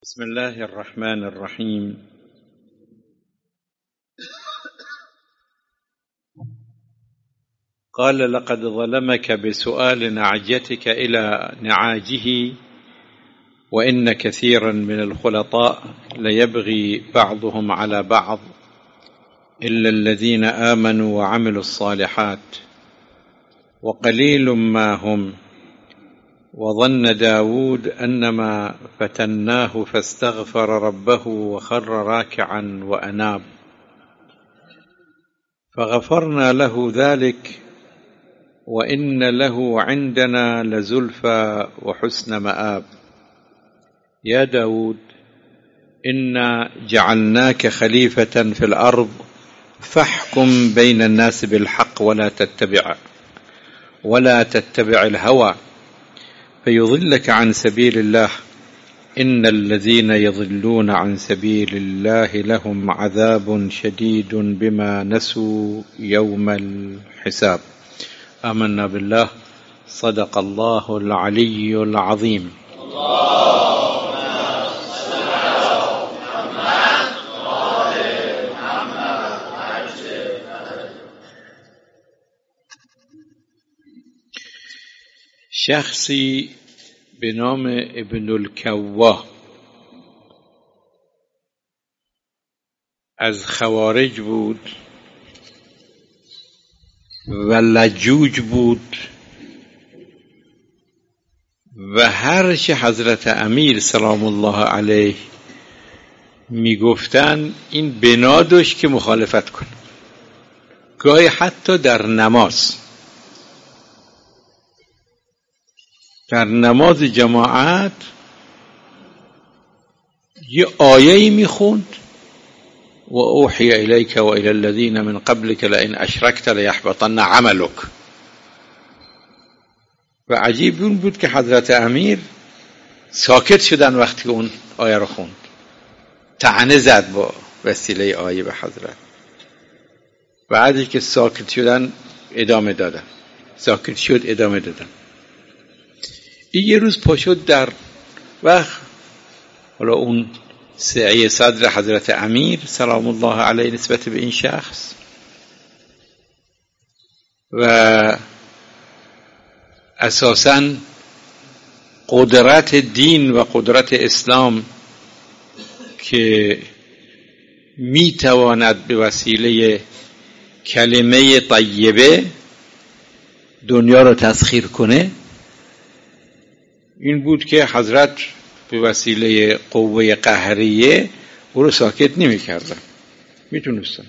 بسم الله الرحمن الرحيم. قال لقد ظلمك بسؤال نعجتك إلى نعاجه وإن كثيرا من الخلطاء ليبغي بعضهم على بعض إلا الذين آمنوا وعملوا الصالحات وقليل ما هم. وظن داود أنما فتناه فاستغفر ربه وخر راكعا وأناب فغفرنا له ذلك وإن له عندنا لزلفى وحسن مآب. يا داود إنا جعلناك خليفة في الأرض فاحكم بين الناس بالحق ولا تتبع الهوى فيضلك عن سبيل الله إن الذين يضلون عن سبيل الله لهم عذاب شديد بما نسوا يوم الحساب. آمنا بالله. صدق الله العلي العظيم. شخصی به نام ابن الکوا از خوارج بود و لجوج بود و هر چه حضرت امیر سلام الله علیه میگفتن این بنا داشت که مخالفت کنه. گاهی حتی در نماز جماعت یه آیه‌ای میخوند و اوحی الیک و الی الذین من قبلک لئن اشرکت لیحبطن عملک. و عجیب اون بود که حضرت امیر ساکت شدن وقتی اون آیه رو خوند، طعنه زد با وسیله آیه به حضرت. بعدی که ساکت شدن ادامه دادن. این یه روز پاشد در وقت حالا اون سعی صدر حضرت امیر سلام الله علیه نسبت به این شخص و اساساً قدرت دین و قدرت اسلام که میتواند به وسیله کلمه طیبه دنیا رو تسخیر کنه، این بود که حضرت به وسیله قوه قهریه او رو ساکت نمی کردن. میتونستن.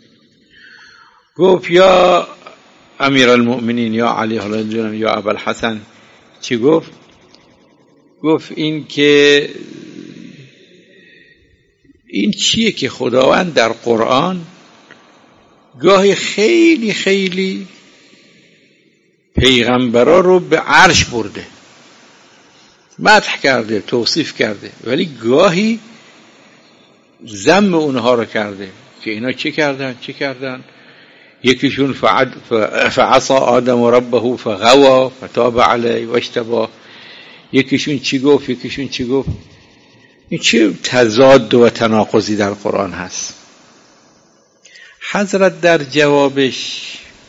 گفت یا امیر المؤمنین یا علی حالا یا ابوالحسن. چی گفت؟ گفت این که این چیه که خداوند در قرآن گاهی خیلی خیلی پیغمبرا رو به عرش برده، مدح کرده، توصیف کرده، ولی گاهی ذم اونها رو کرده که اینا چه کردن. یکیشون فعصى آدم ربه فغوى فتاب علیه واشتباه. یکیشون چی گفت. این چه تضاد و تناقضی در قرآن هست؟ حضرت در جوابش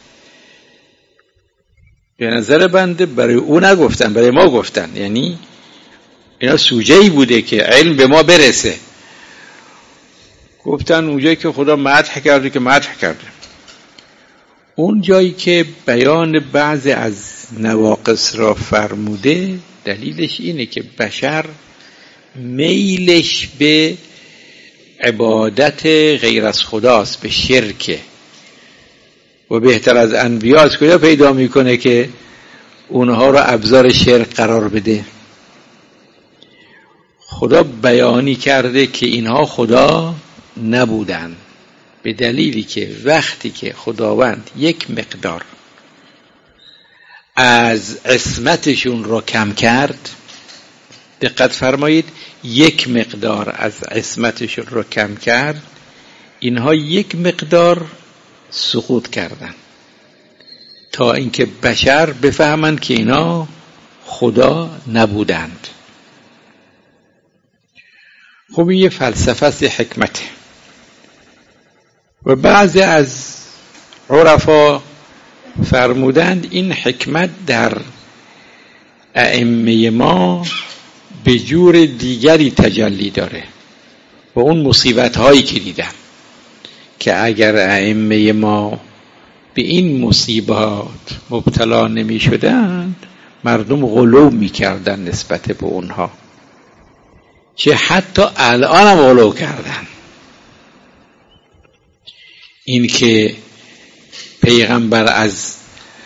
به نظر بنده برای او نگفتن، برای ما گفتن. یعنی اینا سوژه‌ای بوده که علم به ما برسه. گفتن اونجایی که خدا مدح کرده. اون جایی که بیان بعضی از نواقص را فرموده دلیلش اینه که بشر میلش به عبادت غیر از خداست، به شرکه و بهتر از انبیا از کجا پیدا میکنه که اونها را ابزار شرک قرار بده؟ خدا بیانی کرده که اینها خدا نبودن، به دلیلی که وقتی که خداوند یک مقدار از عصمتشون را کم کرد، دقت فرمایید، یک مقدار از عصمتشون را کم کرد، اینها یک مقدار سقوط کردن تا اینکه بشر بفهمند که اینا خدا نبودند. خب این یه فلسفه است، یه حکمته. و بعضی از عرفا فرمودند این حکمت در ائمه ما به جور دیگری تجلی داره و اون مصیبت هایی که دیدن که اگر ائمه ما به این مصیبات مبتلا نمی شدند مردم غلو می کردن نسبت به اونها، که حتی الان هم غلو کردن. این که پیغمبر از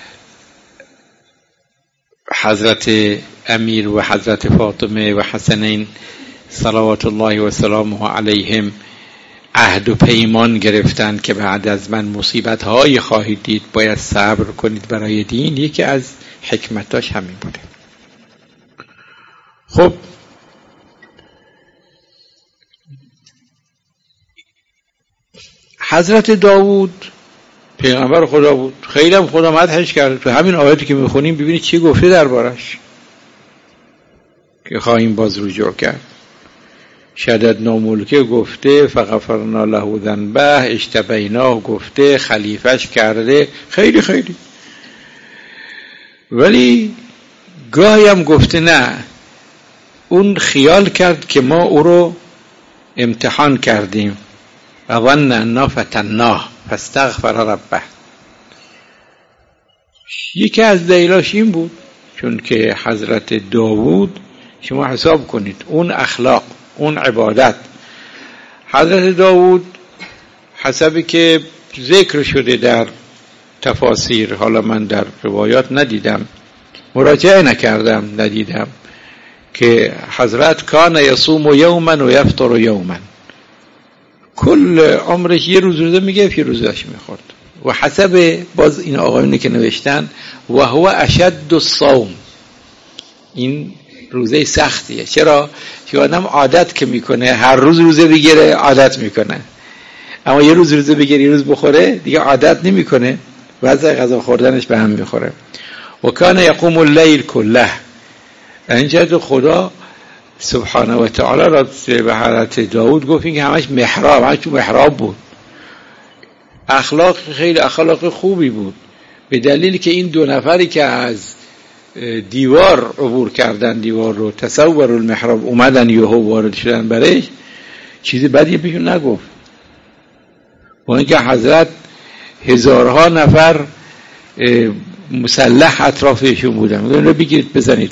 حضرت امیر و حضرت فاطمه و حسنین صلوات الله و سلامه علیهم عهد و پیمان گرفتن که بعد از من مصیبت های خواهید دید، باید صبر کنید برای دین. یکی از حکمتاش همین بوده. خب حضرت داوود پیغمبر خدا بود، خیلی هم خدا مدحش کرد. تو همین آیاتی که میخونیم ببینید چی گفته دربارش که خواهیم باز رجوع کرد. شددنا ملکه گفته، فغفرنا له ذنبه، اجتبیناه گفته، خلیفش کرده، خیلی خیلی. ولی گاهی هم گفته نه، اون خیال کرد که ما او رو امتحان کردیم و ظن انا فتناه فاستغفر ربه. یکی از دلیلاش این بود چون که حضرت داوود، شما حساب کنید اون اخلاق، اون عبادت، حضرت داوود حسبی که ذکر شده در تفاسیر، حالا من در روایات ندیدم، مراجعه نکردم، ندیدم، که حضرت کان یصوم یوما و یفطر یوما، کل عمرش یه روز روزه میگه، یه روز داشت میخورد. و حسب باز این آقایونی که نوشتن و هو اشد الصوم، این روزه سختیه. چرا؟ چون آدم عادت که میکنه هر روز روزه بگیره عادت میکنه، اما یه روز روزه بگیره یه روز بخوره دیگه عادت نمیکنه، وضع غذا خوردنش به هم میخوره. و کان یقوم اللیل کله، اینجا خدا سبحانه و تعالی را به حضرت داوود گفت این که همش محراب، همش تو محراب بود. اخلاق خیلی اخلاق خوبی بود، به دلیلی که این دو نفری که از دیوار عبور کردن، دیوار رو تصور المحراب اومدن یهو وارد شدن برش، چیزی بدی بهشون نگفت. و اینکه حضرت هزارها نفر مسلح اطرافشون بودن، اون رو بگیرید بزنید.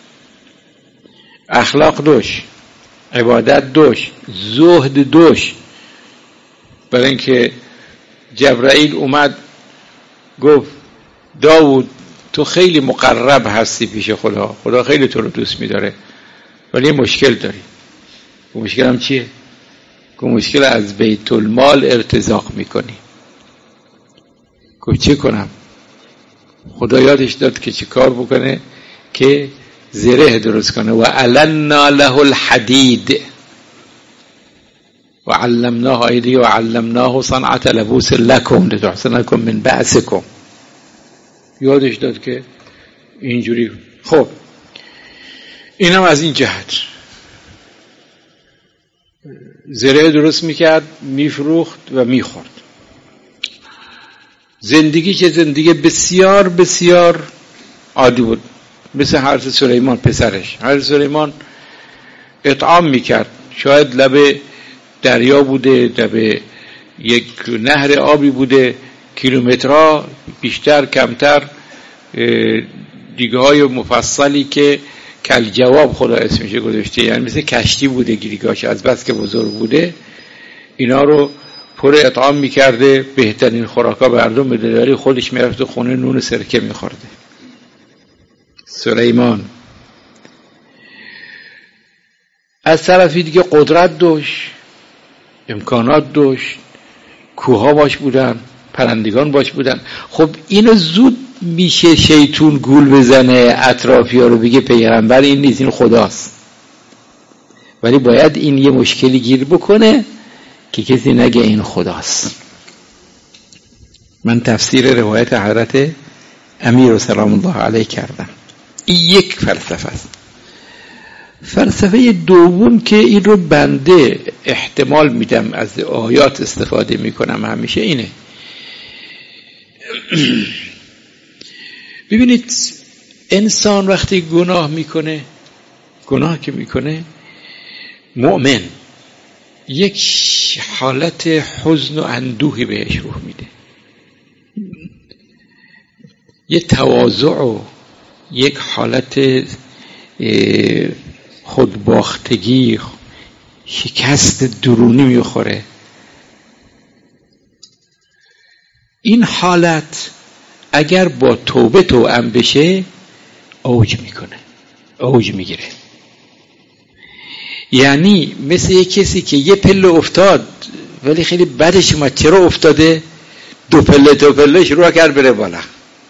اخلاق دوش، عبادت دوش، زهد دوش. برای اینکه جبرائیل اومد گفت داوود تو خیلی مقرب هستی پیش خدا، خدا خیلی تو رو دوست می‌داره، ولی مشکل داری. مشکل هم چیه؟ که مشکل از بیت المال ارتزاق میکنی. گفت چه کنم؟ خدا یادش داد که چه کار بکنه که زره درست کنه. و علنا له الحدید و علمناه ایدی و علمناه صنعت لبوس لکم لتحصنکم من بأسکم. یادش داد که اینجوری. خب اینم از این جهت زره درست میکرد، میفروخت و میخورد. زندگی چه زندگی بسیار بسیار عادی بود، مثل حضرت سلیمان پسرش. حضرت سلیمان اطعام میکرد، شاید لب دریا بوده، لب یک نهر آبی بوده، کیلومترها بیشتر کمتر دیگه های مفصلی که کل جواب خدا اسمش گذاشته، یعنی مثل کشتی بوده دیگهاش، از بس که بزرگ بوده اینا رو پر اطعام میکرده، بهترین خوراکا مردم بده، ولی خودش میرفت خونه نون سرکه میخورده. سلیمان از طرفی دیگه قدرت داشت، امکانات داشت، کوها باش بودن، پرندگان باش بودن. خب اینو زود میشه شیطون گول بزنه اطرافی ها رو، بگه پیغمبر این نیست، این خداست. ولی باید این یه مشکلی گیر بکنه که کسی نگه این خداست. من تفسیر روایت حضرت امیر سلام الله علیه کردم. این یک فلسفه است. فلسفه دوم که این رو بنده احتمال میدم از آیات استفاده میکنم همیشه اینه. ببینید انسان وقتی گناه که میکنه مؤمن یک حالت حزن و اندوهی بهش روح میده، یه تواضع و یک حالت خودباختگی، شکست درونی میخوره. این حالت اگر با توبه توأم بشه اوج میگیره. یعنی مثل یک کسی که یه پله افتاد ولی خیلی بدش اومد، چرا افتاده؟ دو پله شروع کرد بره بالا.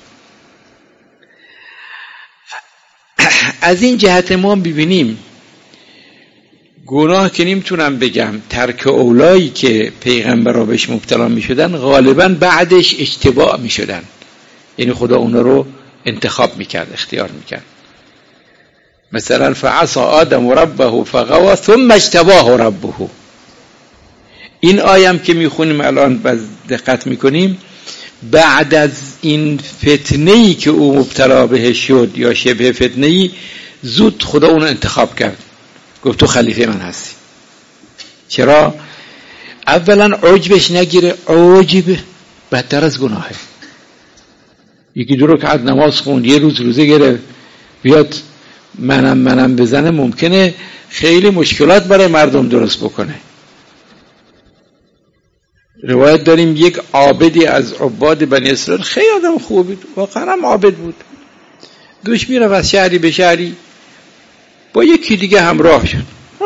از این جهت ما ببینیم گناه که نمیتونم بگم ترک اولایی که پیغمبرها بهش مبتلا میشدن غالبا بعدش اجتباع میشدن، یعنی خدا اونا رو انتخاب میکرد، اختیار میکرد. مثلا فعصى آدم ربه فغوى ثم اجتباه ربه. این آیم که میخونیم الان باز دقت میکنیم، بعد از این فتنه‌ای که او مبتلا بهش شد یا شبه فتنه‌ای، زود خدا اون انتخاب کرد، گفت تو خلیفه من هستی. چرا؟ اولا عجبش نگیره، عجب بدتر از گناهه. یکی 2 رکعت نماز خوند، یه روز روزه گرفت، بیاد منم بزنه، ممکنه خیلی مشکلات برای مردم درست بکنه. روایت داریم یک عابدی از عباد بنی اسرائیل، خیلی آدم خوبی بود، واقعا هم عابد بود، دوش میرفت از شهری به شهری، با یکی دیگه همراه شد.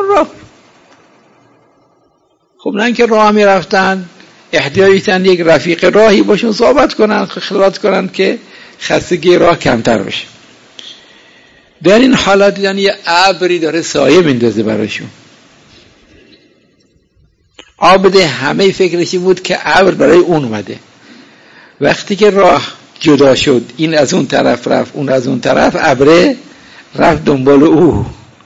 خب نه اینکه راه میرفتن، احتیاجتن یک رفیق راهی باشون صحبت کنن، خلوت کنن که خستگی راه کمتر بشه. در این حالت دیدن یه ابری داره سایه میندازه براشون. عابد همه فکرشی بود که ابر برای اون اومده. وقتی که راه جدا شد، این از اون طرف رفت، اون از اون طرف، ابره رفت دنبال او،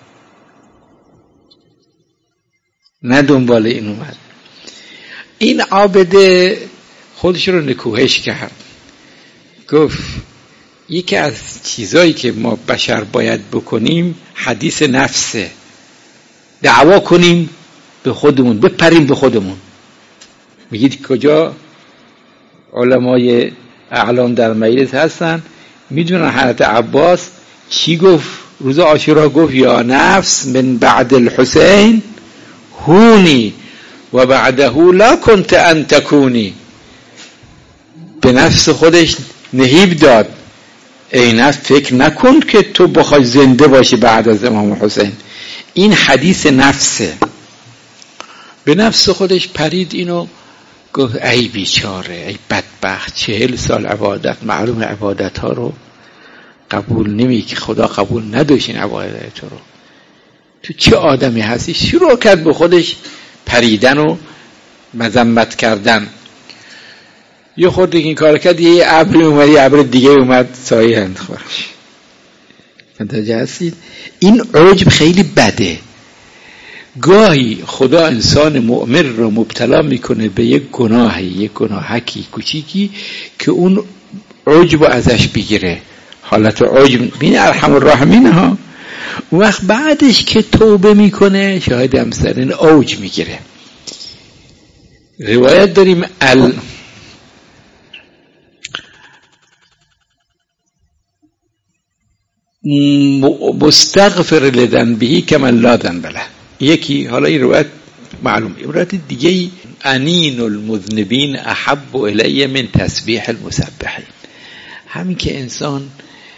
نه دنبال این اومد. این عابد خودش رو نکوهش کرد، گفت یکی از چیزایی که ما بشر باید بکنیم حدیث نفسه، دعوا کنیم به خودمون، بپریم به خودمون. میگید کجا علمای اعلام در مجلس هستن میدونن حضرت عباس چی گفت روز عاشورا؟ گفت یا نفس من بعد الحسین هونی و بعده لا کنت ان تکونی. به نفس خودش نهیب داد، ای نفس فکر نکن که تو بخوای زنده باشی بعد از امام حسین. این حدیث نفسه. به نفس خودش پرید اینو، گفت ای بیچاره، ای بدبخت، 40 سال عبادت، معلوم عبادت ها رو قبول نمی که خدا قبول نداشت این عبادت رو، تو چه آدمی هستی؟ شروع کرد به خودش پریدن و مذمت کردن. یه خورده این کار کرد، یه ابری اومد، یه ابر دیگه اومد سایه اندخورش. متوجه هستید؟ این عجب خیلی بده. گاهی خدا انسان مؤمن رو مبتلا میکنه به یک گناهی، یک گناهکی کوچیکی که اون عجب رو ازش بگیره، حالت عجب. بین ارحم الراحمین ها. اون وقت بعدش که توبه میکنه شاید امثال این اوج میگیره. روایت داریم مستغفر لذنبه کمن لا ذنب له. یکی، حالا این روایت معلوم، روایت دیگه، انین المذنبین احب الی من تسبیح المسبحین. همین که انسان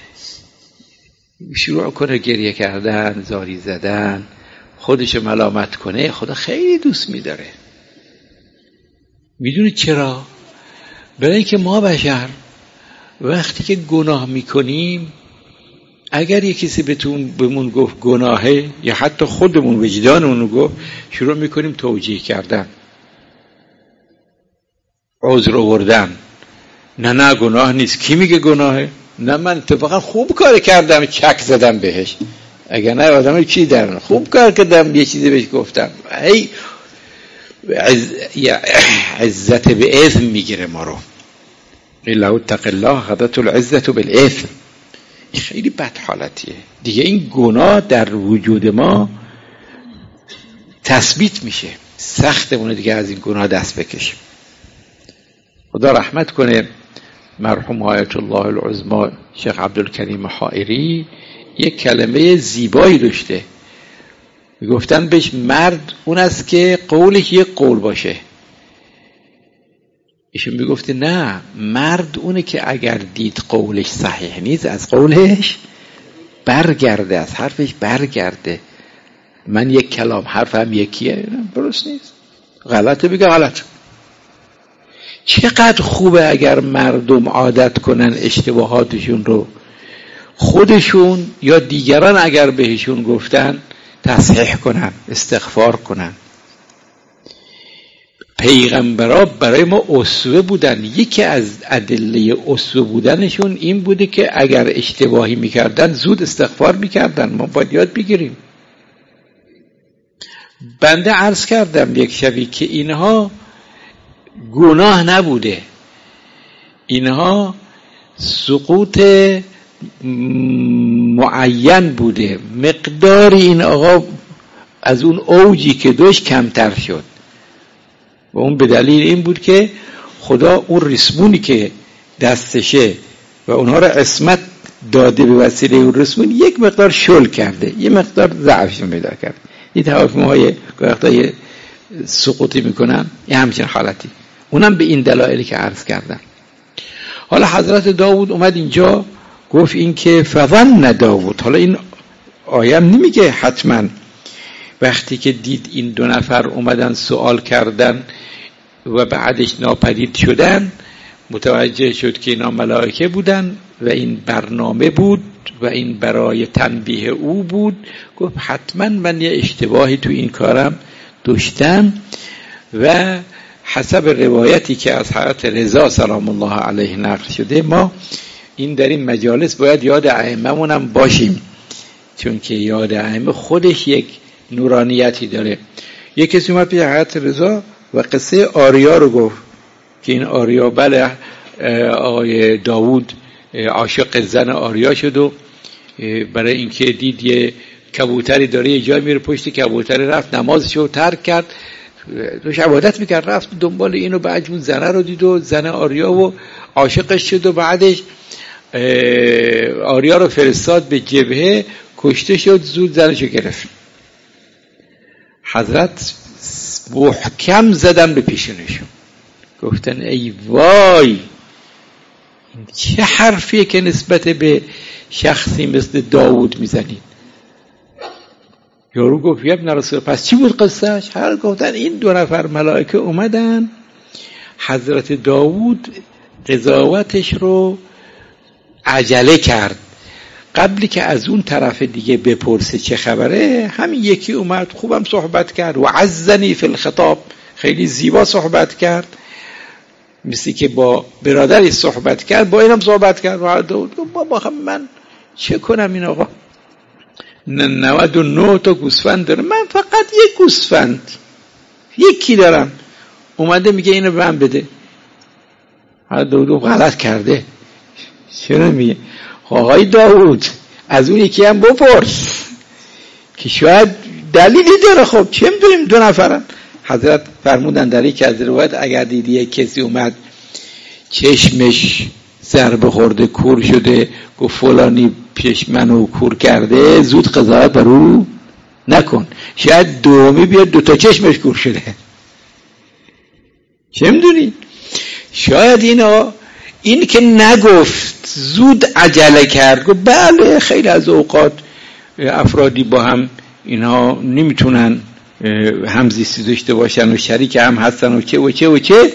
شروع کنه گریه کردن، زاری زدن، خودش ملامت کنه، خدا خیلی دوست می‌داره. میدونید چرا؟ برای اینکه ما بشر وقتی که گناه میکنیم، اگر یک کسی بهمون گفت گناهه، یا حتی خودمون وجدانمون گفت، شروع میکنیم توجیه کردن، عذر آوردن. نه گناه نیست. کی میگه گناهه؟ نه من اتفاقا خوب کار کردم، چک زدم بهش. اگر نه آدم چی در خوب کار کردم یه چیزی بهش گفتم ای عزت به اثم میگیره ما رو. الا اتق الله غدت العزت بالاثم. خیلی بد حالتیه دیگه. این گناه در وجود ما تثبیت میشه، سختمونه دیگه از این گناه دست بکشیم. خدا رحمت کنه مرحوم آیت الله العظما شیخ عبدالکریم حائری یک کلمه زیبایی داشته، میگفتن بهش مرد اون است که قولش یک قول باشه. ایشون میگفته نه، مرد اونه که اگر دید قولش صحیح نیست از قولش برگرده، از حرفش برگرده. من یک کلام حرفم یکیه درست نیست، غلطه بگه غلط. چقدر خوبه اگر مردم عادت کنن اشتباهاتشون رو خودشون یا دیگران اگر بهشون گفتن تصحیح کنن، استغفار کنن. پیغمبرا برای ما اسوه بودن. یکی از ادله اسوه بودنشون این بوده که اگر اشتباهی میکردن زود استغفار میکردن. ما باید یاد بگیریم. بنده عرض کردم یک شبی که اینها گناه نبوده، اینها سقوط معین بوده، مقدار این آقا از اون اوجی که داشت کمتر شد و اون به دلیل این بود که خدا اون رسمونی که دستشه و اونها را عصمت داده به وسیله اون رسمون یک مقدار شل کرده، یک مقدار ضعفش پیدا کرده. این تفاهم‌های وقتا سقوطی میکنن، یه همچین حالتی. اونم به این دلایلی که عرض کردم. حالا حضرت داوود اومد اینجا گفت این که فظن داوود. حالا این آیه نمیگه حتما وقتی که دید این دو نفر اومدن سوال کردن و بعدش ناپدید شدن متوجه شد که اینا ملائکه بودن و این برنامه بود و این برای تنبیه او بود. گفت حتما من یه اشتباهی تو این کارم داشتم. و حسب روایتی که از حضرت رضا سلام الله علیه نقل شده، ما این در این مجالس باید یاد ائمه‌مون هم باشیم، چون که یاد ائمه خودش یک نورانیتی داره. یک کسی اومد پیش حضرت رضا و قصه آریا رو گفت که این آریا بله آقای داوود عاشق زن آریا شد و برای اینکه دید یه کبوتری داره یه جای میره پشت کبوتر رفت نمازشو ترک کرد، داشت عبادت میکرد رفت دنبال اینو، بعد اون زنه رو دید و زن آریا و عاشقش شد و بعدش آریا رو فرستاد به جبهه، کشته شد، زود زنشو گرفت. حضرت محکم زدن به پیشونشون، گفتن ای وای این چه حرفیه که نسبت به شخصی مثل داوود میزنید. یارو گفت یا ابن رسول، پس چی بود قصهش؟ هر گفتن این دو نفر ملائکه اومدن، حضرت داوود قضاوتش رو عجله کرد، قبلی که از اون طرف دیگه بپرسه چه خبره، همین یکی اومد خوبم صحبت کرد و عزنی فی الخطاب، خیلی زیبا صحبت کرد، مثل که با برادری صحبت کرد، با اینم صحبت کرد. و داوود گفت بابا من چه کنم این آقا 99 تا گوسفند داره، من فقط یک گوسفند یکی دارم، اومده میگه اینو به من بده. داوود غلط کرده. چرا میگه آقای داوود از اون یکی هم بپرس که شاید دلیلی داره. خب چه میدونیم دو نفرن. حضرت فرمودن در یک از روایت اگر دیدی یک کسی اومد چشمش ضربه خورده کور شده، گفت فلانی پیش منو کور کرده، زود قضاوت بر او نکن، شاید دومی بیاد دوتا چشمش کور شده، چه میدونی. شاید این که نگفت زود عجله کرد، گفت بله خیلی از اوقات افرادی با هم اینها نمیتونن همزیستی داشته باشن و شریک هم هستن و چه و چه و چه،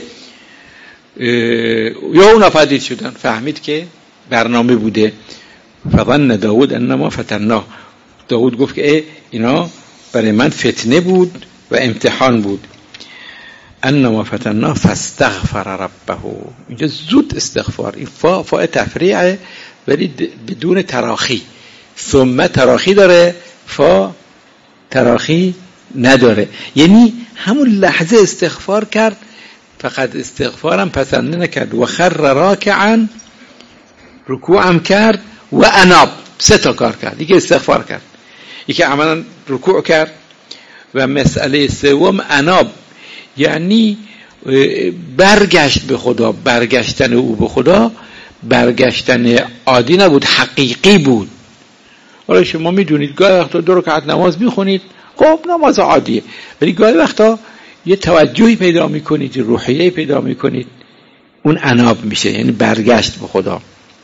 یا اونا پدید شدن، فهمید که برنامه بوده. فظن داود انما فتناه. داود گفت که اینا برای من فتنه بود و امتحان بود. انما فتناه فاستغفر ربه. اینجا زود استغفار، این فاء تفریعه ولی بدون تراخی. ثم تراخی داره، فا تراخی نداره. یعنی همون لحظه استغفار کرد، فقط استغفارم پسنده نکرد، و خر راکعا رکوعم کرد، و اناب 3 تا کار کرد. یکی استغفار کرد، یکی عملا رکوع کرد، و مسئله سوم اناب، یعنی برگشت به خدا. برگشتن او به خدا برگشتن عادی نبود، حقیقی بود. حالا شما میدونید گاهی وقتا 2 رکعت نماز میخونید، خب نماز عادیه، ولی گاهی وقتا یه توجهی پیدا میکنید، روحیه‌ای پیدا میکنید، اون اناب میشه، یعنی برگشت به خدا.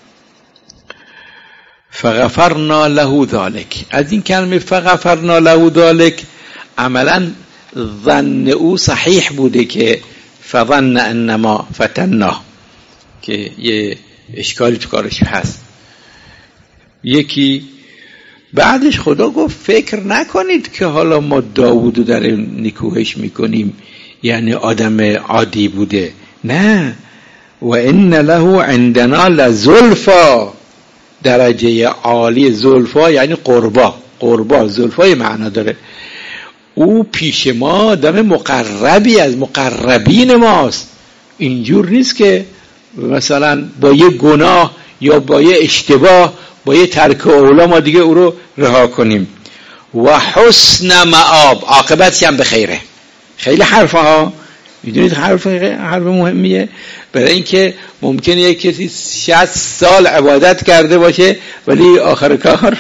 فغفرنا له ذلك، از این کلمه فغفرنا له ذلك عملا ظن او صحیح بوده که فظن انما فتناه، که یه اشکالی تو کارش هست. یکی بعدش خدا گفت فکر نکنید که حالا ما داوودو در نکوهش میکنیم یعنی آدم عادی بوده، نه، و ان له عندنا لزلفا، درجه عالی. زلفا یعنی قربا زلفای معنا داره. او پیش ما آدم مقربی از مقربین ماست. اینجور نیست که مثلا با یه گناه یا با یه اشتباه، با یه ترک اولا ما دیگه او رو رها کنیم. و حسن مآب، عاقبتی هم به خیره. خیلی حرفه ها، میدونید حرف مهمیه، برای اینکه ممکنه یک کسی 60 سال عبادت کرده باشه ولی آخر کار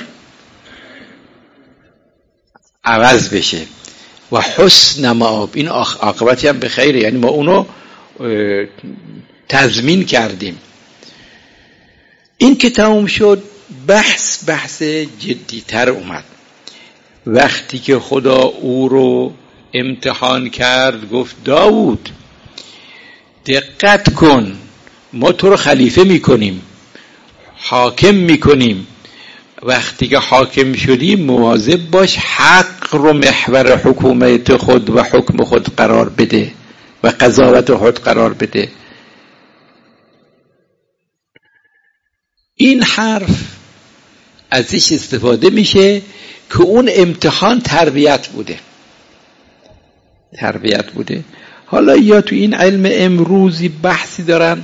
عوض بشه. و حسن مآب، این عاقبتی هم به خیره، یعنی ما اونو تضمین کردیم. این که تموم شد، بحث جدی‌تر اومد. وقتی که خدا او رو امتحان کرد گفت داوود دقت کن، ما تو رو خلیفه میکنیم، حاکم میکنیم. وقتی که حاکم شدی مواظب باش حق رو محور حکومت خود و حکم خود قرار بده و قضاوت خود قرار بده. این حرف ازش استفاده میشه که اون امتحان تربیت بوده. حالا یا تو این علم امروزی بحثی دارن،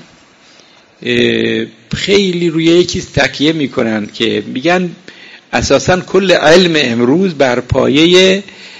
خیلی روی یک چیز تکیه میکنن که میگن اساساً کل علم امروز بر پایه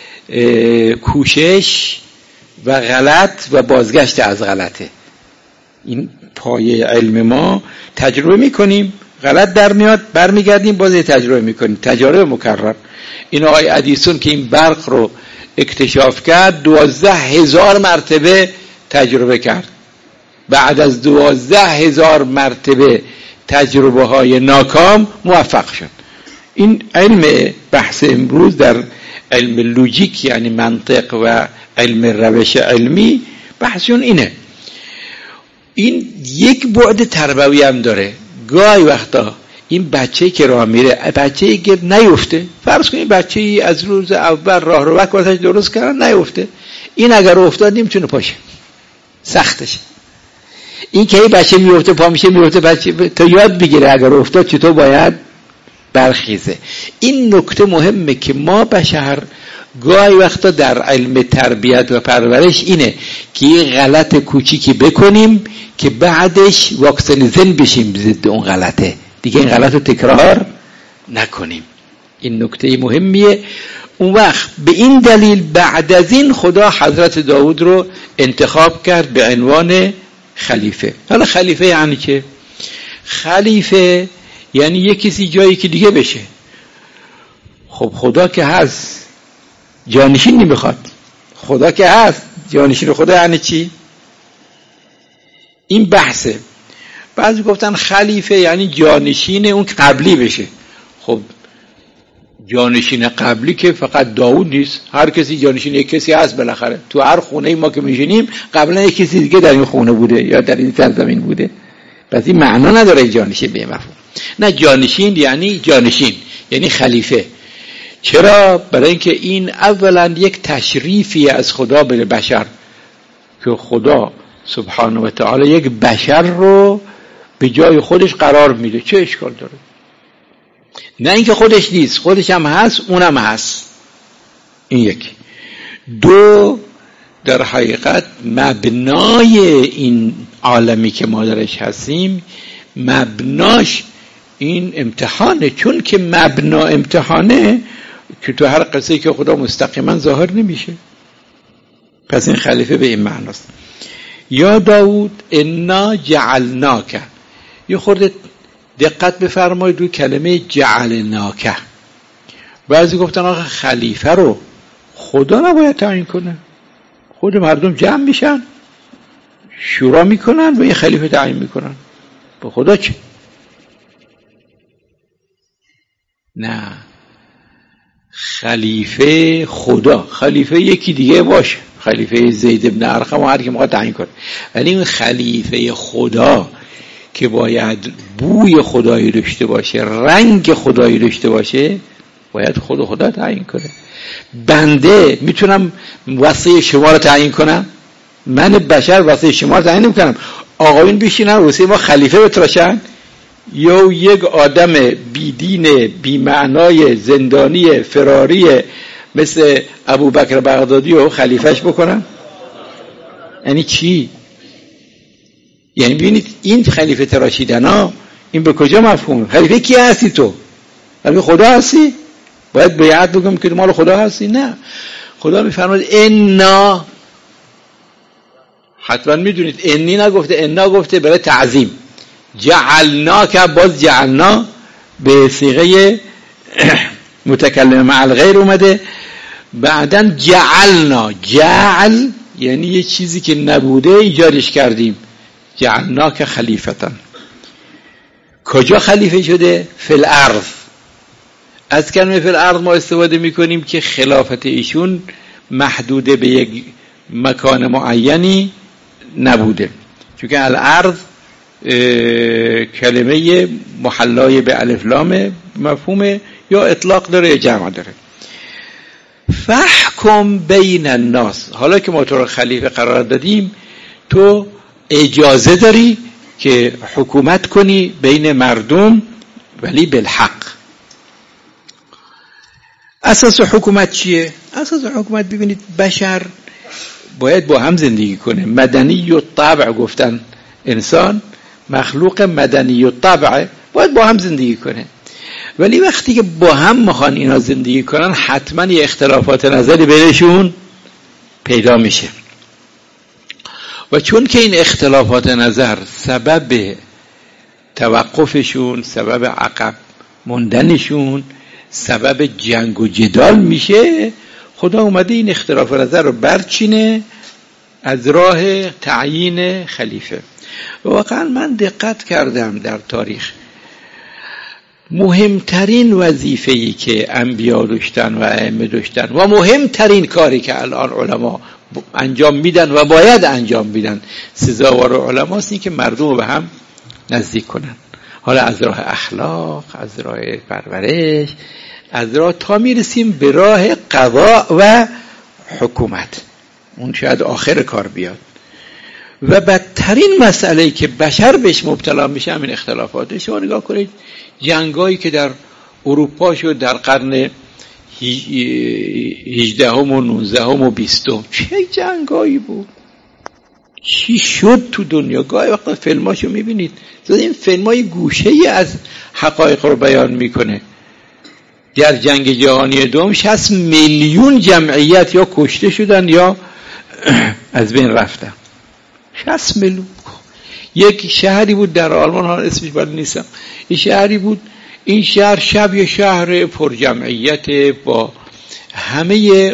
کوشش و غلط و بازگشت از غلطه. این پایه علم ما، تجربه میکنیم غلط در میاد، برمیگردیم باز تجربه میکنیم، تجارب مکرر. این آقای ادیسون که این برق رو اکتشاف کرد 12,000 مرتبه تجربه کرد. بعد از 12,000 مرتبه تجربه های ناکام موفق شد. این علم بحث امروز در علم لوجیک یعنی منطق و علم روش علمی بحثشون اینه. این یک بعد تربوی هم داره. گاهی وقتا این بچه‌ای که راه میره، بچه‌ای که نیفته، فرض کنید بچه‌ای از روز اول راه رو واسش درست کردن نیفته، این اگر افتاد نمیتونه پاشه، سختشه. این که این بچه میفته پا میشه، میفته بچه تا یاد بگیره اگر افتاد چطور باید برخیزه. این نکته مهمه که ما بشر گاهی وقتا در علم تربیت و پرورش اینه که یه غلط کوچیکی بکنیم که بعدش واکسنیزن بشیم ضد اون غلطه، دیگه این غلط رو تکرار نکنیم. این نکته مهمیه. اون وقت به این دلیل بعد از این خدا حضرت داوود رو انتخاب کرد به عنوان خلیفه. حالا خلیفه یعنی چه؟ خلیفه یعنی یک کسی جایی که دیگه بشه. خب خدا که هست جانشین نمیخواد، خدا که هست جانشین خدا یعنی چی؟ این بحثه. بعضی گفتن خلیفه یعنی جانشین اون قبلی بشه. خب جانشین قبلی که فقط داوود نیست، هر کسی جانشین یک کسی هست بالاخره. تو هر خونه ما که میشینیم قبلا یک کسی دیگه در این خونه بوده یا در این سرزمین بوده. پس این معنا نداره جانشین به مفهوم. نه، جانشین یعنی جانشین یعنی خلیفه. چرا؟ برای اینکه این اولا یک تشریفی از خدا به بشر که خدا سبحانه و تعالی یک بشر رو به جای خودش قرار میده. چه اشکال داره؟ نه اینکه خودش نیست، خودش هم هست، اونم هست. این یکی. دو، در حقیقت مبنای این عالمی که ما درش هستیم مبناش این امتحانه، چون که مبنا امتحانه که تو هر قصه که خدا مستقیما ظاهر نمیشه. پس این خلیفه به این معناست. یا داود انا جعلناک، یه خورده دقت بفرمایید رو کلمه جعلناک. بعضی گفتن آخه خلیفه رو خدا نباید تعیین کنه، خود مردم جمع میشن شورا میکنن و یه خلیفه تعیین میکنن، با خدا چه؟ نه، خلیفه خدا، خلیفه یکی دیگه باشه، خلیفه زید ابن ارقم و هر کی میخواد تعیین کنه، ولی این خلیفه خدا که باید بوی خدایی داشته باشه، رنگ خدایی داشته باشه، باید خدا تعیین کنه. بنده میتونم وصی شما رو تعیین کنم؟ من بشر وصی شما رو تعیین نمیکنم. آقایون بشینن وصی ما خلیفه بتراشن، یا یک آدم بیدین بیمعنای زندانی فراری مثل ابوبکر بغدادی رو خلیفهش بکنن؟ یعنی چی؟ یعنی ببینید این خلیفه تراشیدن ها این به کجا مفهومه؟ خلیفه کی هستی تو؟ خلیفه خدا هستی؟ باید بیعت بگم که مال خدا هستی؟ نه، خدا میفرماید انا، حتما میدونید انی نگفته، انا گفته برای تعظیم. جعلنا که باز جعلنا به صیغه متکلم مع الغیر اومده، بعدن جعلنا، جعل یعنی یه چیزی که نبوده ایجادش کردیم. جعلنا که خلیفتن، کجا خلیفه شده؟ فی الارض. از کلمه فی الارض ما استفاده میکنیم که خلافت ایشون محدوده به یک مکان معینی نبوده، چون که الارض کلمه محلای به الف لام مفهومه، یا اطلاق داره یا جمع داره. فحکم بین الناس، حالا که ما تو رو خلیفه قرار دادیم تو اجازه داری که حکومت کنی بین مردم، ولی بالحق. اساس حکومت چیه؟ اساس حکومت ببینید بشر باید با هم زندگی کنه. مدنی و طبع گفتن، انسان مخلوق مدنی و طبع باید با هم زندگی کنه، ولی وقتی که با هم میخوان اینا زندگی کنن حتما یه اختلافات نظری بینشون پیدا میشه، و چون که این اختلافات نظر سبب توقفشون، سبب عقب موندنشون، سبب جنگ و جدال میشه، خدا اومده این اختلاف نظر رو برچینه از راه تعیین خلیفه. واقعا من دقت کردم در تاریخ مهمترین وظیفه‌ای که انبیا داشتن و ائمه داشتن و مهمترین کاری که الان علما انجام میدن و باید انجام میدن، سزاوار علماست، این که مردم رو به هم نزدیک کنن، حالا از راه اخلاق، از راه پرورش، از راه تا میرسیم به راه قضا و حکومت، اون شاید آخر کار بیاد. و بدترین مسئله که بشر بهش مبتلا میشه همین اختلافاته. شما نگاه کنید جنگایی که در اروپا شد در قرن 18 و 19 و 20، چه جنگایی بود، چی شد تو دنیا. گاهی وقتا فیلماشو میبینید، این فیلمای گوشه‌ای از حقایق رو بیان میکنه. در جنگ جهانی دوم 60 میلیون جمعیت یا کشته شدن یا از بین رفتن. 60 میلیون. یک شهری بود در آلمان، ها اسمش بلد نیستم، این شهری بود، این شهر شب یه شهر پر جمعیت با همه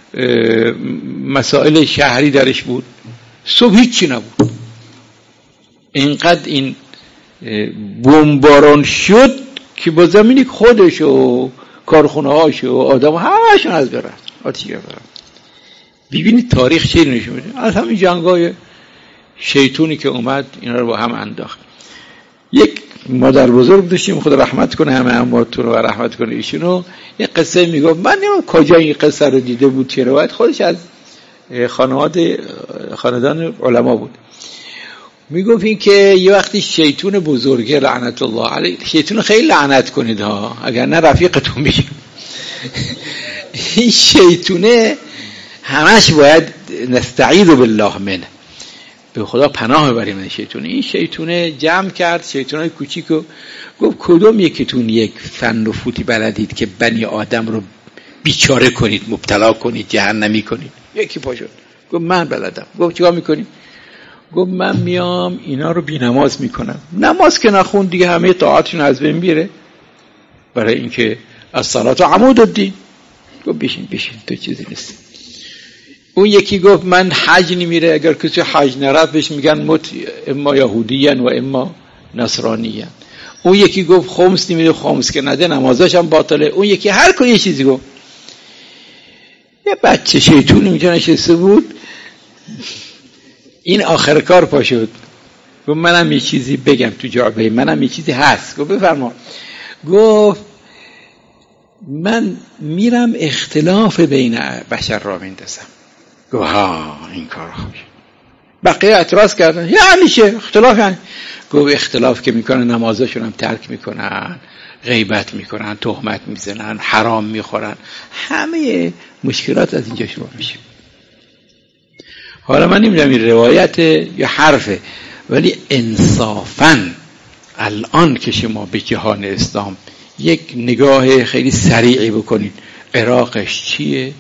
مسائل شهری درش بود، صبح هیچی نبود. اینقدر این بمباران شد که با زمینی خودش و کارخونه هاش و آدم همه‌شون از بین رفت، آتیش گرفت. ببینید تاریخ چه نشون میده. از همین جنگای شیطونی که اومد اینا رو با هم انداخت. یک مادر بزرگ داشتیم، خدا رحمت کنه همه امواتون رو رحمت کنه ایشونو، یه قصه میگفت، من نمیدونم کجا این قصه رو دیده بود، چه روایت، خودش از خاندان علما بود. میگفت این که یه وقتی شیطون بزرگه لعنت الله علیه، شیطون خیلی لعنت کنید ها اگر نه رفیقتون میشه. این شیطونه همش باید نستعیذ بالله منه، به خدا پناه ببریم من شیطونه. این شیطونه جمع کرد شیطانای کوچیکو، گفت کدوم یکیتون یک فن و فوتی بلدید که بنی آدم رو بیچاره کنید، مبتلا کنید، جهنمی کنید؟ یکی پا شد گفت من بلدم. گفت چیکار میکنی؟ گفت من میام اینا رو بی نماز میکنم. نماز که نخون دیگه همه طاعتشون از بین میره، برای اینکه الصلاة عمود الدین. گفت بشین تو چیزی نیست. اون یکی گفت من حج نمیره، اگر کسی حج نرفت بهش میگن اما یهودیان و اما نصرانیان. اون یکی گفت خمس نمیره، خمس که نده نمازش هم باطله. اون یکی هر کو یه چیزی گفت. یه بچه شیطونی اینجا نشسته بود، این آخر کار پا شد گفت منم یه چیزی بگم تو جعبه منم یه چیزی هست. گفت بفرما. گفت من میرم اختلاف بین بشر را میندازم. گفت ها این کار خوبه. بقیه اعتراض کردن یعنی چه اختلاف؟ یعنی گفت اختلاف که میکنن نمازاشون هم ترک میکنن، غیبت میکنن، تهمت میزنن، حرام میخورن، همه مشکلات از اینجا شروع میشه. حالا من نمیدونم این روایت یا حرفه، ولی انصافاً الان که شما به جهان اسلام یک نگاه خیلی سریعی بکنید، عراقش چیه،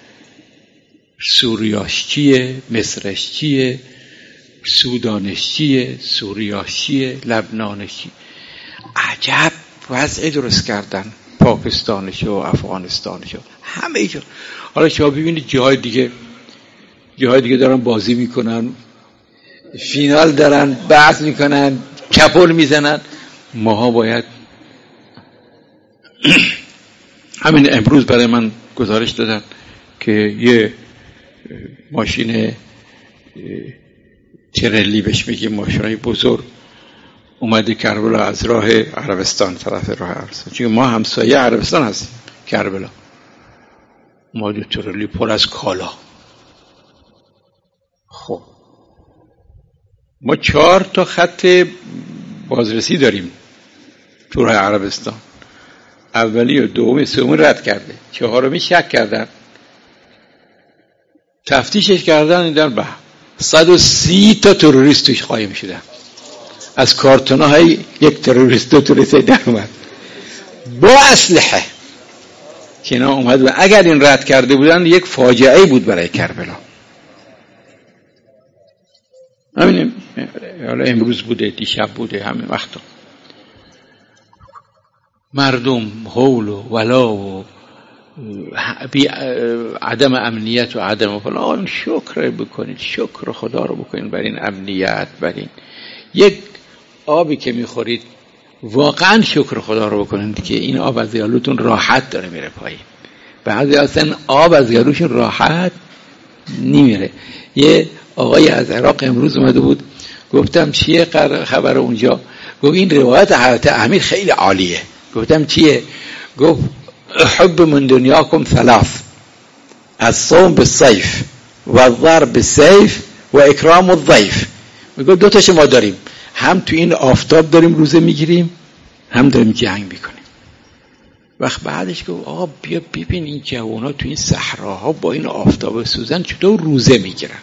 سوریاش چیه، مصرش چیه، سودانش چیه، سوریاش چیه، لبنانش چیه، عجب وضعی درست کردن، پاکستانش و افغانستانش و همه ایجا. حالا شما ببینید جاهای دیگه دارن بازی میکنن، فینال دارن بحث میکنن، کپل میزنن. ماها باید همین امروز برای من گزارش دادن که یه ماشین ترلی بهش میگیم، ماشینای بزرگ اومده کربلا از راه عربستان، طرف راه عربستان، چون ما همسایه عربستان هستیم. کربلا اومده ترلی پر از کالا. خب ما 4 تا خط بازرسی داریم تو راه عربستان، اولی و دومی سومی رد کرده، 4می شک کردن، تفتیشش کردن، دیدن به 130 تا تروریست توش قایم شدن. از کارتون‌های یک تروریست در اومد با اسلحه که اینا اومد و اگر این رد کرده بودن یک فاجعه بود برای کربلا. همین حالا امروز بوده، دیشب بوده، همین وقتا مردم حول و ولا و عدم امنیت و عدم فلان. شکر بکنید، شکر خدا رو بکنید بر این امنیت، بر این یک آبی که میخورید واقعا شکر خدا رو بکنید که این آب از گلوتون راحت داره میره پایین. بعضی اصلا آب از گلوشون راحت نمیره. یه آقای از عراق امروز اومده بود، گفتم چیه خبر اونجا؟ گفت این روایت حضرت امیر خیلی عالیه. گفتم چیه؟ گفت حب من دنیاکم 3: الصوم بالصيف والضرب بالسيف و اکرام الضيف. میگه 2 تاشو ما داریم، هم تو این آفتاب داریم روزه میگیریم، هم داریم جنگ میکنیم. وقت بعدش گفت آقا بیا ببین این جوونا تو این صحراها با این آفتاب سوزن چطور روزه میگیرن.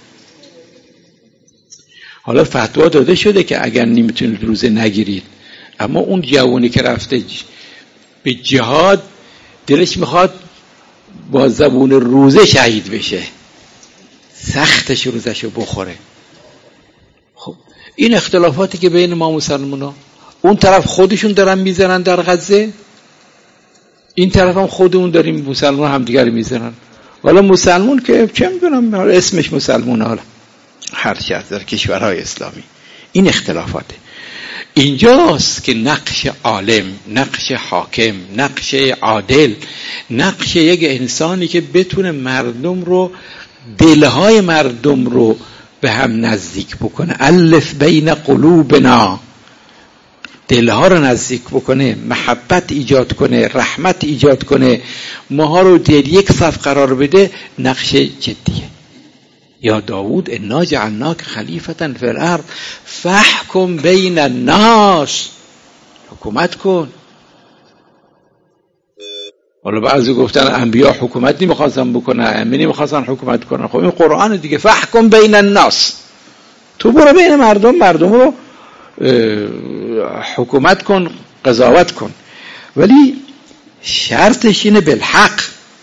حالا فتوا داده شده که اگر نمیتونید روزه نگیرید، اما اون جوونی که رفته به جهاد دلش میخواد با زبون روزه شهید بشه، سختش روزشو بخوره. خب این اختلافاتی که بین ما مسلمان‌ها، اون طرف خودشون دارن میزنن در غزه، این طرف هم خودمون داریم مسلمان هم دیگر میزنن. حالا مسلمان که چه میدونم اسمش مسلمان، حالا هر چی از در کشورهای اسلامی این اختلافاته. اینجاست که نقش عالم، نقش حاکم، نقش عادل، نقش یک انسانی که بتونه مردم رو، دلهای مردم رو به هم نزدیک بکنه، الف بین قلوبنا، دلها رو نزدیک بکنه، محبت ایجاد کنه، رحمت ایجاد کنه، ماها رو در یک صف قرار بده، نقش جدیه. یا داوود انا جعلناک خلیفة فی الارض فاحکم بین الناس، حکومت کن. حالا بعضی گفتن انبیا حکومت نمیخواستن بکنن، ائمه نمیخواستن حکومت کنن. خب این قرآن دیگه، فاحکم بین الناس، تو برو بین مردم رو حکومت کن، قضاوت کن، ولی شرطش اینه بالحق.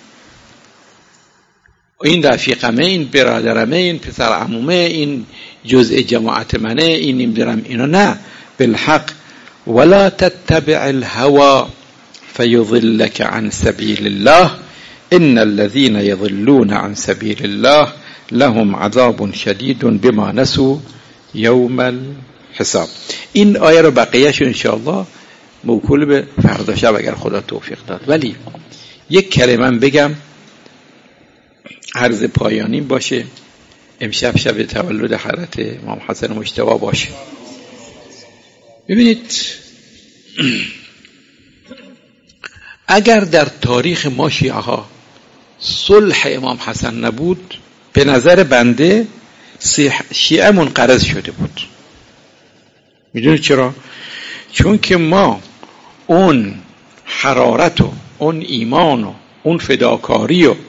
این رفیقمه، این برادرمه، این پسر عمومه، این جزء جماعت منه، این نمیدونم اینا، نه، بالحق. ولا تتبع الهوى فيضلك عن سبيل الله ان الذين يضلون عن سبيل الله لهم عذاب شدید بما نسوا یوم الحساب. این آیه رو بقیه‌اش انشاءالله موکول به فردا شب اگر خدا توفیق داد. ولی یک کلمه بگم عرض پایانی باشه. امشب شب تولد حضرت امام حسن مجتبی باشه. ببینید اگر در تاریخ ما شیعه ها صلح امام حسن نبود، به نظر بنده شیعه منقرض شده بود. میدونید چرا؟ چون که ما اون حرارت و اون ایمان و اون فداکاری و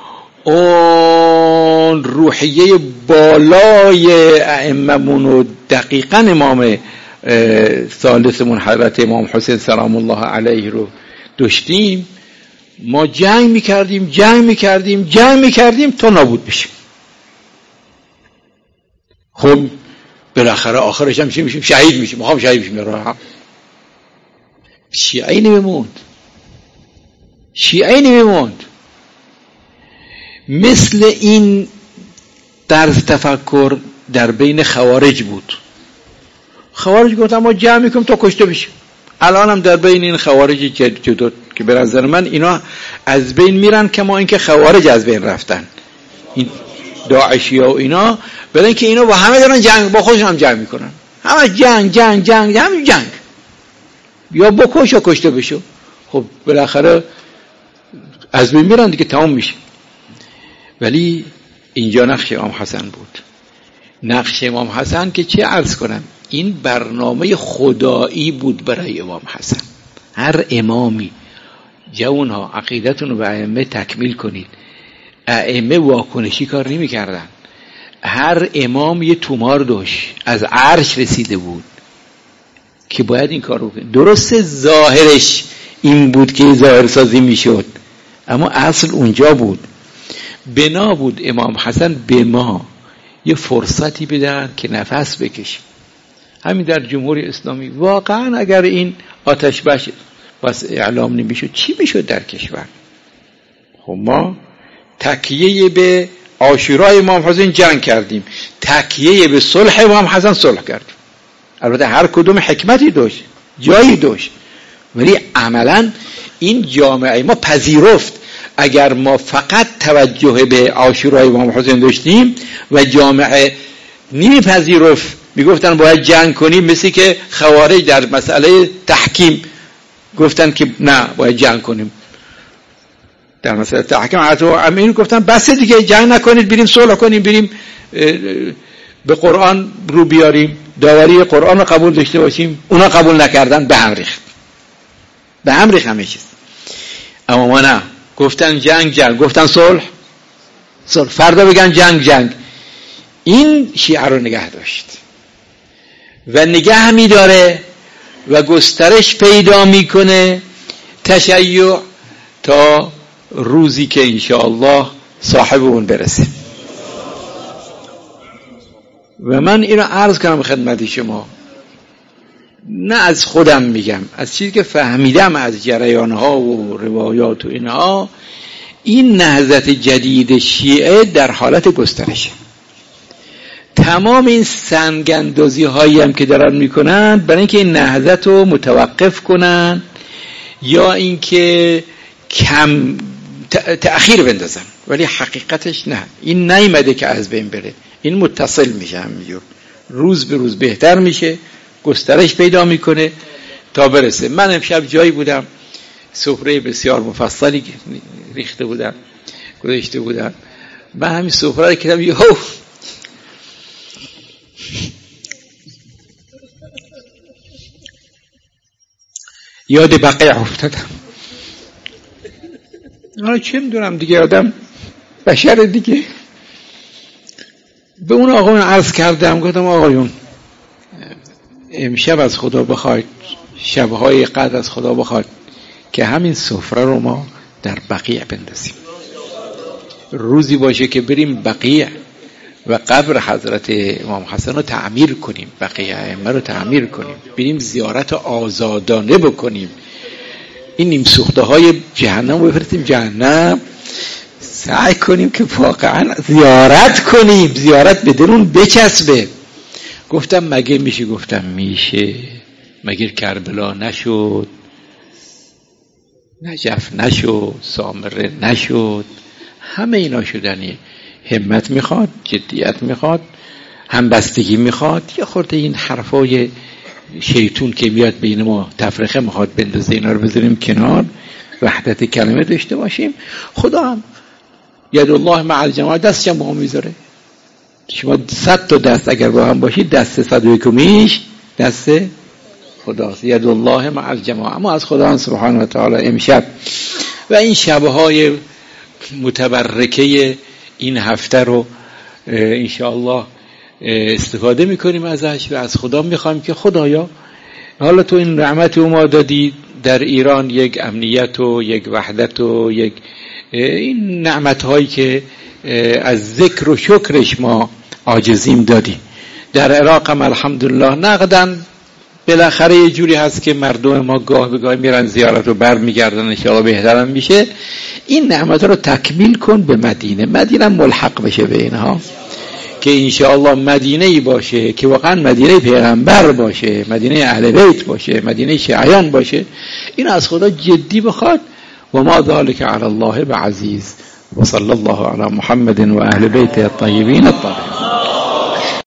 اون روحیه بالای ائممون و دقیقاً امام ثالثمون حضرت امام حسین سلام الله علیه رو داشتیم. ما جنگ میکردیم تا نابود بشیم. خب بالاخره آخرش هم چی میشیم؟ شهید میشیم. ما هم شهید میشیم. شیعه نمیموند. مثل این طرز تفکر در بین خوارج بود. خوارج گفتن ما جمع میکنیم تا کشته بشیم. الان هم در بین این خوارج جدید که به نظر من اینا از بین میرن، کما اینکه خوارج از بین رفتن، این داعشی ها و اینا، برای اینکه اینا با همه دارن جنگ، با خودشون هم جنگ میکنن، همه جنگ یا بکش یا کشته بشو. خب بالاخره از بین میرن دیگه، تمام میشه. ولی اینجا نقش امام حسن بود. نقش امام حسن که چه عرض کنم، این برنامه خدایی بود برای امام حسن. هر امامی جوانها عقیدتون رو به ائمه تکمیل کنید. ائمه واکنشی کار نمی کردن. هر امام یه تومار داشت، از عرش رسیده بود که باید این کار رو کنید. درسته ظاهرش این بود که ظاهر سازی می شد، اما اصل اونجا بود. بنا بود امام حسن به ما یه فرصتی بدن که نفس بکشیم. همین در جمهوری اسلامی واقعا اگر این آتش بس اعلام نمیشد چی میشد در کشور؟ خب ما تکیه به عاشورای امام حسین جنگ کردیم، تکیه به صلح امام حسن صلح کردیم. البته هر کدوم حکمتی داشت، جایی داشت، ولی عملا این جامعه ما پذیرفت. اگر ما فقط توجه به عاشورای امام حسین داشتیم و جامعه نمیپذیرفت، میگفتن باید جنگ کنیم، مثل که خوارج در مسئله تحکیم گفتن که نه باید جنگ کنیم. در مسئله تحکیم حتی امیر گفتن بس دیگه، جنگ نکنید، بریم صلح کنیم، بریم به قرآن رو بیاریم، داوری قرآن رو قبول داشته باشیم. اونا قبول نکردن، به هم ریخت همه چیز. اما ما نه، گفتن جنگ، گفتن صلح. فردا بگن جنگ. این شیعه رو نگه داشت و نگه می‌داره و گسترش پیدا میکنه تشیع تا روزی که انشاءالله صاحب اون برسه. و من اینو عرض کنم خدمت شما، نه از خودم میگم، از چیزی که فهمیدم از جریانها و روایات و اینها. این نهضت جدید شیعه در حالت گسترشه. تمام این سنگندازی هایی هم که دارن میکنن برای اینکه این نهضت رو متوقف کنن یا اینکه کم تأخیر بندازن، ولی حقیقتش نه، این نیامده که از بین بره، این متصل میشه، همینجور روز به روز بهتر میشه، گسترش پیدا میکنه تا برسه. من امشب جایی بودم، سفره بسیار مفصلی گذاشته بودن من همین سفره رو کردم یهو یاد بقیه افتادم. حالا چه میدونم دیگه، آدم بشر دیگه. به اون آقایون عرض کردم، گفتم آقایون امشب از خدا بخواید، شبهای قدر از خدا بخواید که همین سفره رو ما در بقیع بندازیم، روزی باشه که بریم بقیع و قبر حضرت امام حسن رو تعمیر کنیم، بقیع ائمه رو تعمیر کنیم، بریم زیارت آزادانه بکنیم، این نیم سوخته های جهنم رو بفرستیم جهنم، سعی کنیم که واقعا زیارت کنیم، زیارت به دلون بچسبه. گفتم مگه میشه؟ گفتم میشه. مگه کربلا نشد، نجف نشد، سامره نشد، همه اینا شدنیه. همت میخواد، جدیت میخواد، همبستگی میخواد. یه خورده این حرفای شیطون که میاد بین ما تفرقه میخواد بندازه، اینا رو بذاریم کنار، وحدت کلمه داشته باشیم. خدا هم ید الله مع الجماعه، دستش هم با هم میذاره. شما 100 تا دست اگر با هم باشید، دست 101میش دست خداست. ید الله مع الجماعه. اما از خدا سبحانه و تعالی امشب و این شبهای متبرکه این هفته رو انشاءالله استفاده میکنیم ازش و از خدا میخوایم که خدایا حالا تو این نعمت رو ما دادی در ایران، یک امنیت و یک وحدت و یک این نعمت هایی که از ذکر و شکرش ما عاجزیم دادی. در عراق هم الحمدلله نقدن بالاخره یه جوری هست که مردم ما گاه به گاه میرن زیارت رو بر میگردن، انشاءالله بهترم میشه. این نعمت رو تکمیل کن به مدینه، مدینه ملحق بشه به اینها، که انشاءالله مدینه‌ای باشه که واقعا مدینه پیغمبر باشه، مدینه اهل بیت باشه، مدینه شیعیان باشه. این از خدا جدی بخواد. و ما ذلک علی الله بعزیز. و صلی الله علی محمد و اهل بیت الطیبین الطاهرین.